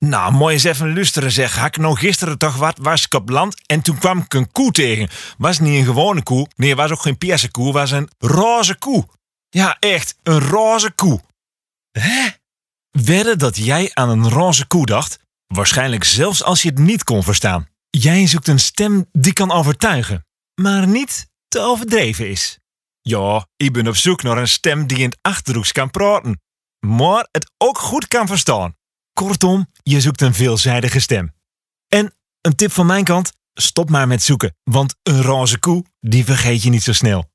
Nou, mooi eens even luisteren zeg. Had ik nou gisteren toch wat, was ik op land en toen kwam ik een koe tegen. Was niet een gewone koe, nee, was ook geen perse koe, was een roze koe. Ja, echt, een roze koe. Hè? Wedden dat jij aan een roze koe dacht? Waarschijnlijk zelfs als je het niet kon verstaan. Jij zoekt een stem die kan overtuigen, maar niet te overdreven is. Ja, ik ben op zoek naar een stem die in het Achterhoeks kan praten, maar het ook goed kan verstaan. Kortom, je zoekt een veelzijdige stem. En een tip van mijn kant, stop maar met zoeken, want een roze koe, die vergeet je niet zo snel.